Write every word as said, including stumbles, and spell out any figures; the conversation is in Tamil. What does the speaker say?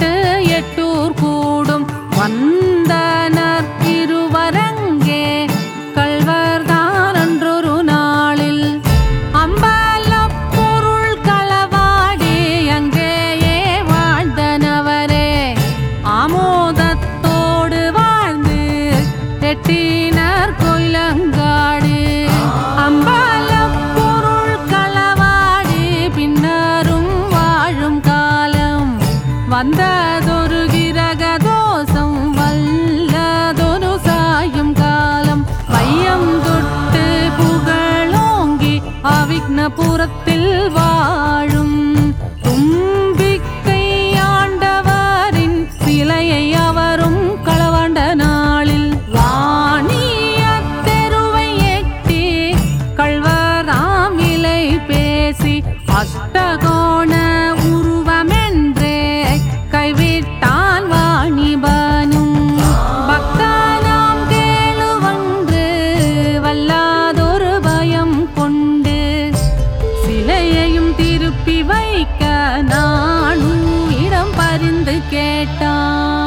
கண்டு எட்டூர் கூடும் வந்தனர் இருவரங்கே கள்வர்தான் அன்றொரு நாளில் அம்பல பொருள் களவாடி அங்கேயே வாழ்ந்தனவரே ஆமோதத்தோடு வாழ்ந்து எட்டினர் கொயிலங்காடு அம்பல பொருள் களவாடி பின்னரும் வாழும் காலம் வந்ததொரு கிரக தோஷம் வல்லதொரு சாயும் காலம் பையம் தொட்டு புகழோங்கி அவிக்னபுரத்தில் வாழும் தும்பிக்கை ஆண்டவரின் சிலையை அவரும் களவாண்ட நாளில் வாணிய தெருவை எட்டி கள்வராம் இலை பேசி அஷ்டகோண உருவமென்றே கைவிட்டான் வாணிபனும் பக்தனாம் கேளுவன்று வல்லாதொரு பயம் கொண்டு சிலையையும் திருப்பி வைக்க நானும் இடம் பரிந்து கேட்டான்.